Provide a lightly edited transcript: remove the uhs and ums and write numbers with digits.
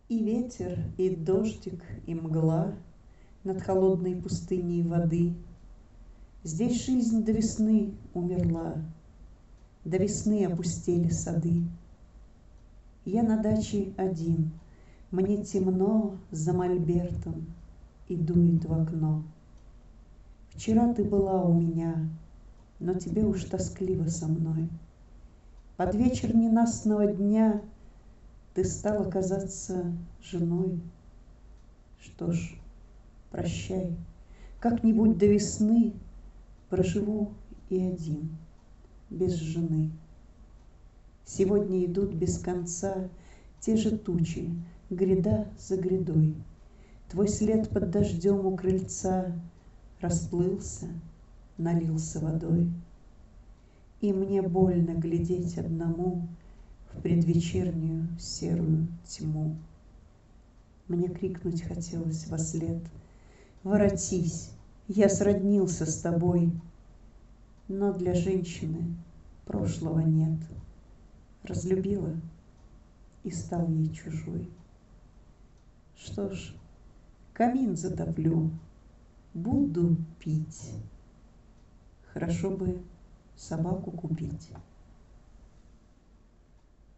И ветер, и дождик, и мгла над холодной пустыней воды. Здесь жизнь до весны умерла, до весны опустели сады. Я на даче один, мне темно за мольбертом, и дует в окно. Вчера ты была у меня, но тебе уж тоскливо со мной. Под вечер ненастного дня ты стала казаться женой. Что ж, прощай, как-нибудь до весны проживу и один, без жены. Сегодня идут без конца те же тучи, гряда за грядой. Твой след под дождем у крыльца расплылся, налился водой. И мне больно глядеть одному в предвечернюю серую тьму. Мне крикнуть хотелось вослед: воротись, я сроднился с тобой. Но для женщины прошлого нет. Разлюбила и стал ей чужой. Что ж, камин затоплю, буду пить. Хорошо бы собаку купить.